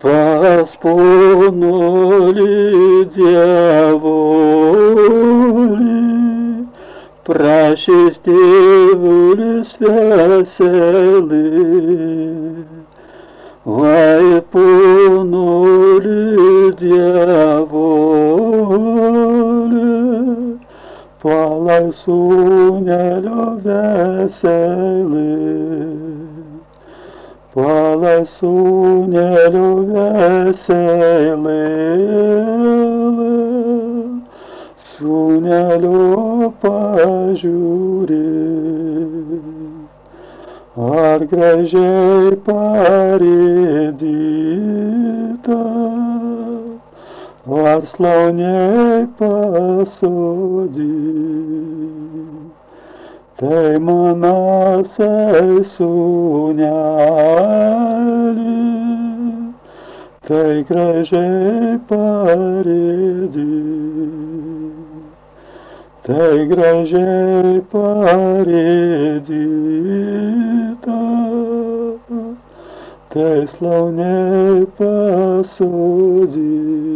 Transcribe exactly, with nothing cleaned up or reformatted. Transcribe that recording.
Pas ponuli dievuli, prašys tėvulis veseli. Vai ponuli dievuli, palai sūnelio veseli. Palai sūnelio veseli, sūnelio pažiūri, ar gražiai parėdyta, ar slauniai pasodinta. Tai manasai sūneli, tai gražiai parėdyta, tai gražiai parėdyta, tai slauniai pasodinta.